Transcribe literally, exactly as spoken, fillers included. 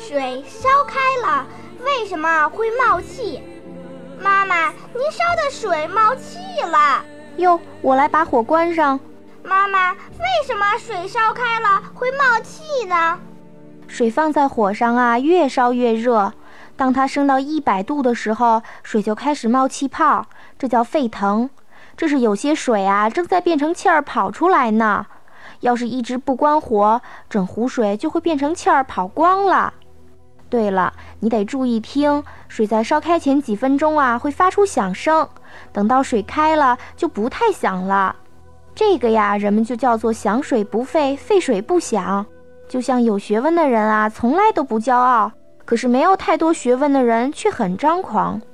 水烧开了，为什么会冒气？妈妈，您烧的水冒气了。 哟，我来把火关上。 妈妈，为什么水烧开了会冒气呢？ 水放在火上啊，越烧越热，当它升到一百度的时候，水就开始冒气泡，这叫沸腾。这是有些水啊正在变成气儿跑出来呢。要是一直不关火，整壶水就会变成气儿跑光了。对了，你得注意听，水在烧开前几分钟啊会发出响声，等到水开了就不太响了。这个呀，人们就叫做响水不沸，沸水不响。就像有学问的人啊，从来都不骄傲，可是没有太多学问的人却很张狂。